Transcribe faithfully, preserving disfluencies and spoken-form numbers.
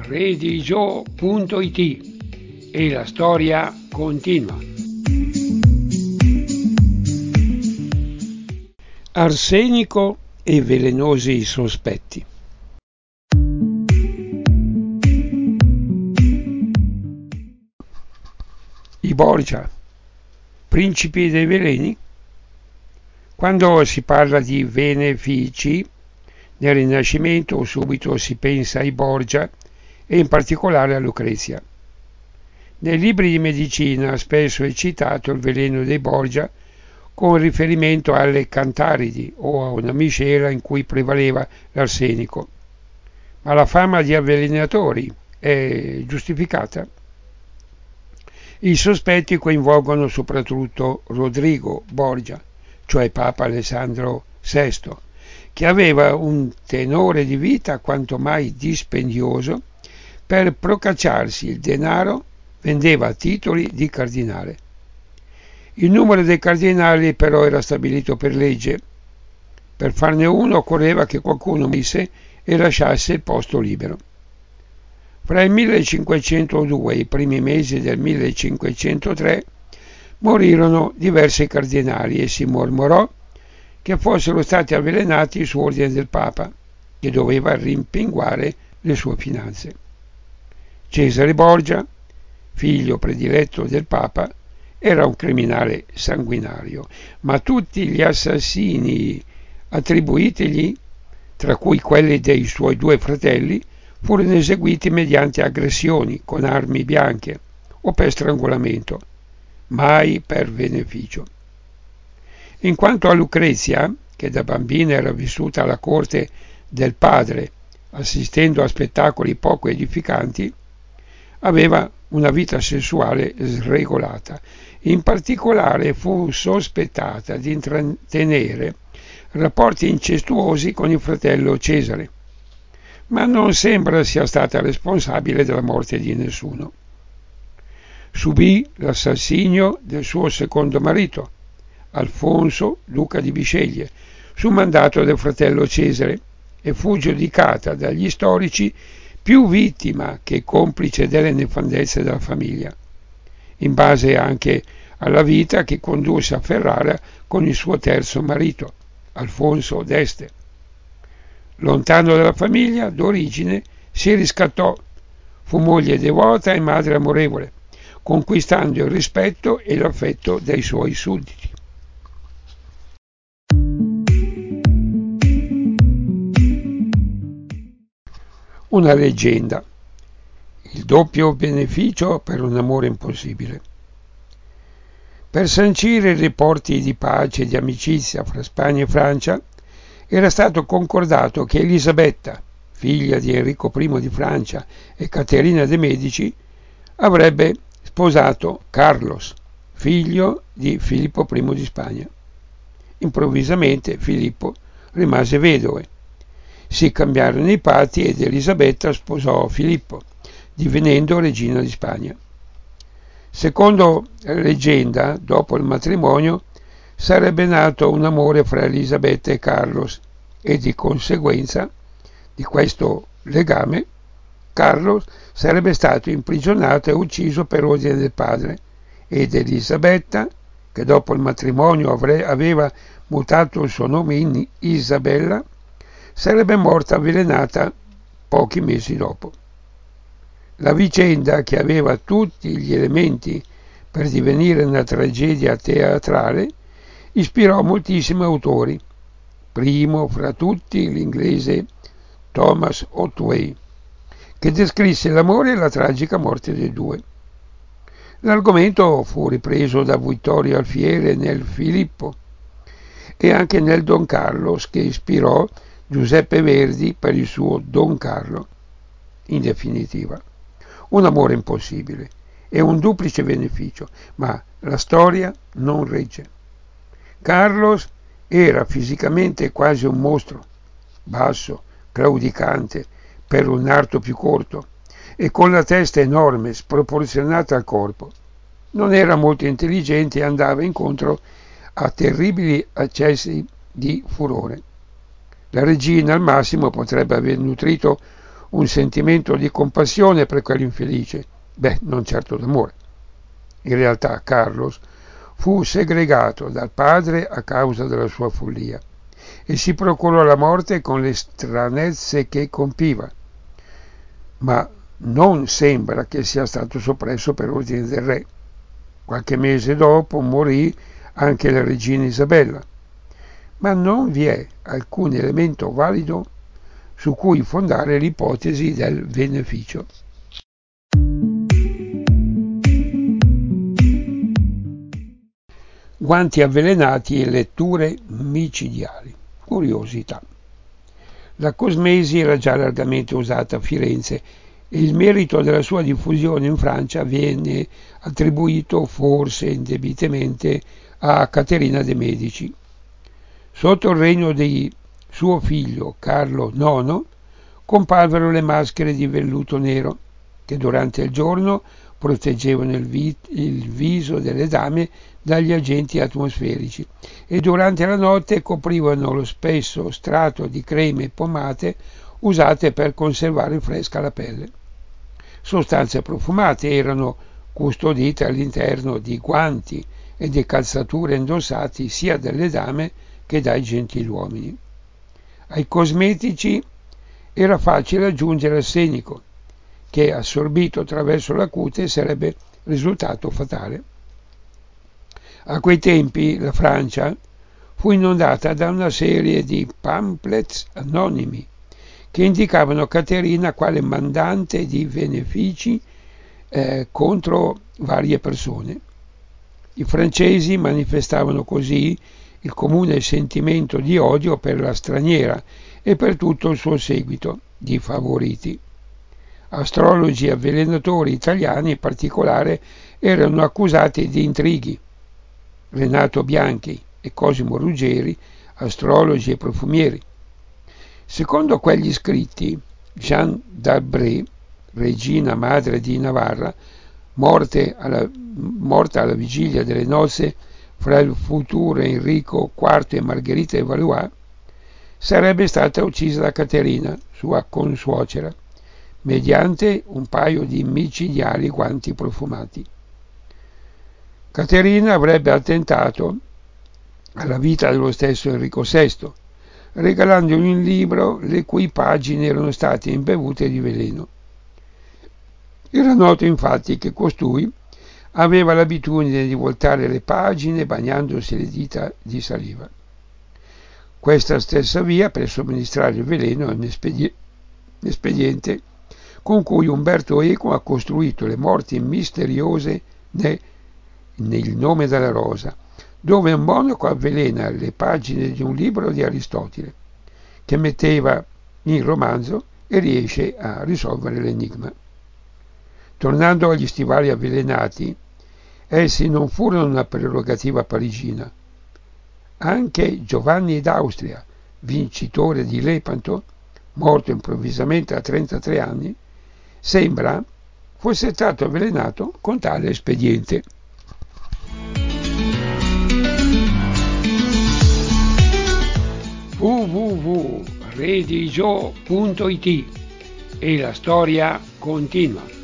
redigio punto it e la storia continua. Arsenico e velenosi sospetti. I Borgia, principi dei veleni? Quando si parla di benefici nel Rinascimento subito si pensa ai Borgia e in particolare a Lucrezia. Nei libri di medicina spesso è citato il veleno dei Borgia con riferimento alle cantaridi o a una miscela in cui prevaleva l'arsenico. Ma la fama di avvelenatori è giustificata? I sospetti coinvolgono soprattutto Rodrigo Borgia, cioè Papa Alessandro sesto, che aveva un tenore di vita quanto mai dispendioso. Per procacciarsi il denaro vendeva titoli di cardinale. Il numero dei cardinali però era stabilito per legge. Per farne uno occorreva che qualcuno morisse e lasciasse il posto libero. Fra il millecinquecentodue e i primi mesi del millecinquecentotre morirono diversi cardinali e si mormorò che fossero stati avvelenati su ordine del Papa, che doveva rimpinguare le sue finanze. Cesare Borgia, figlio prediletto del Papa, era un criminale sanguinario, ma tutti gli assassini attribuitigli, tra cui quelli dei suoi due fratelli, furono eseguiti mediante aggressioni con armi bianche o per strangolamento, mai per beneficio. In quanto a Lucrezia, che da bambina era vissuta alla corte del padre, assistendo a spettacoli poco edificanti, aveva una vita sessuale sregolata. In particolare fu sospettata di intrattenere rapporti incestuosi con il fratello Cesare, ma non sembra sia stata responsabile della morte di nessuno. Subì l'assassinio del suo secondo marito, Alfonso, duca di Bisceglie, su mandato del fratello Cesare, e fu giudicata dagli storici più vittima che complice delle nefandezze della famiglia, in base anche alla vita che condusse a Ferrara con il suo terzo marito, Alfonso d'Este. Lontano dalla famiglia d'origine, si riscattò, fu moglie devota e madre amorevole, conquistando il rispetto e l'affetto dei suoi sudditi. Una leggenda, il doppio beneficio per un amore impossibile. Per sancire i rapporti di pace e di amicizia fra Spagna e Francia, era stato concordato che Elisabetta, figlia di Enrico primo di Francia e Caterina de' Medici, avrebbe sposato Carlos, figlio di Filippo primo di Spagna. Improvvisamente Filippo rimase vedovo. Si cambiarono i patti ed Elisabetta sposò Filippo, divenendo regina di Spagna. Secondo la leggenda, dopo il matrimonio sarebbe nato un amore fra Elisabetta e Carlos e di conseguenza di questo legame Carlos sarebbe stato imprigionato e ucciso per ordine del padre, ed Elisabetta, che dopo il matrimonio avre- aveva mutato il suo nome in Isabella, sarebbe morta avvelenata pochi mesi dopo. La vicenda, che aveva tutti gli elementi per divenire una tragedia teatrale, ispirò moltissimi autori, primo fra tutti l'inglese Thomas Otway, che descrisse l'amore e la tragica morte dei due. L'argomento fu ripreso da Vittorio Alfieri nel Filippo e anche nel Don Carlos, che ispirò Giuseppe Verdi per il suo Don Carlo. In definitiva, un amore impossibile e un duplice beneficio, ma la storia non regge. Carlos era fisicamente quasi un mostro, basso, claudicante, per un arto più corto, e con la testa enorme, sproporzionata al corpo. Non era molto intelligente e andava incontro a terribili accessi di furore. La regina al massimo potrebbe aver nutrito un sentimento di compassione per quell'infelice, beh, non certo d'amore. In realtà Carlos fu segregato dal padre a causa della sua follia e si procurò la morte con le stranezze che compiva, ma non sembra che sia stato soppresso per ordine del re. Qualche mese dopo morì anche la regina Isabella, ma non vi è alcun elemento valido su cui fondare l'ipotesi del beneficio. Guanti avvelenati e letture micidiali. Curiosità. La cosmesi era già largamente usata a Firenze e il merito della sua diffusione in Francia viene attribuito forse indebitamente a Caterina de' Medici. Sotto il regno di suo figlio Carlo nono comparvero le maschere di velluto nero che durante il giorno proteggevano il, vi- il viso delle dame dagli agenti atmosferici e durante la notte coprivano lo spesso strato di creme e pomate usate per conservare fresca la pelle. Sostanze profumate erano custodite all'interno di guanti e di calzature indossati sia dalle dame che dai gentiluomini. Ai cosmetici era facile aggiungere arsenico, che assorbito attraverso la cute sarebbe risultato fatale. A quei tempi la Francia fu inondata da una serie di pamphlets anonimi che indicavano Caterina quale mandante di benefici eh, contro varie persone. I francesi manifestavano così il comune sentimento di odio per la straniera e per tutto il suo seguito di favoriti. Astrologi e avvelenatori italiani in particolare erano accusati di intrighi. Renato Bianchi e Cosimo Ruggeri, astrologi e profumieri. Secondo quegli scritti, Jeanne d'Albret, regina madre di Navarra, morte alla, morta alla vigilia delle nozze fra il futuro Enrico quarto e Margherita de Valois, sarebbe stata uccisa da Caterina, sua consuocera, mediante un paio di micidiali guanti profumati. Caterina avrebbe attentato alla vita dello stesso Enrico sesto, regalandogli un libro le cui pagine erano state imbevute di veleno. Era noto infatti che costui aveva l'abitudine di voltare le pagine bagnandosi le dita di saliva. Questa stessa via per somministrare il veleno è un espediente con cui Umberto Eco ha costruito Le morti misteriose ne, nel nome della rosa, dove un monaco avvelena le pagine di un libro di Aristotele, che metteva in romanzo e riesce a risolvere l'enigma. Tornando agli stivali avvelenati, essi non furono una prerogativa parigina. Anche Giovanni d'Austria, vincitore di Lepanto, morto improvvisamente a trentatré anni, sembra fosse stato avvelenato con tale espediente. w w w punto redigio punto it e la storia continua.